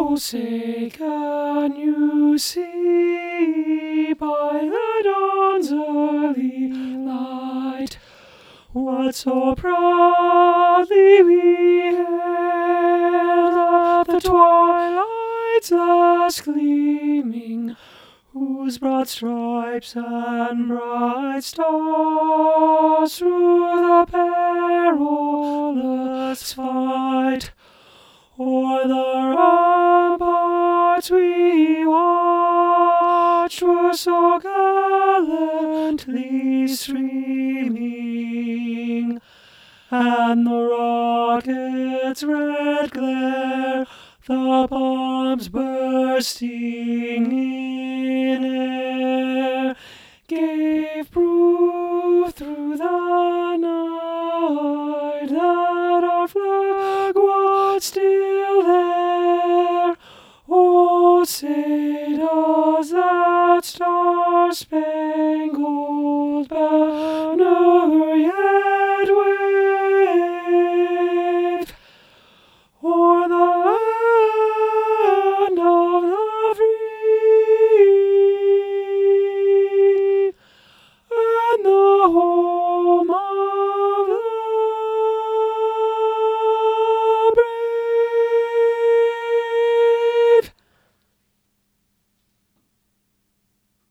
say, can you see by the dawn's early light what so proudly we hailed at the twilight's last gleaming, whose broad stripes and bright stars through the perilous fight o'er the ramparts we watched were so gallantly streaming, and the rocket's red glare, the bombs bursting in air, gave proof through the night that our flag was still there. Oh, say does that star-spangled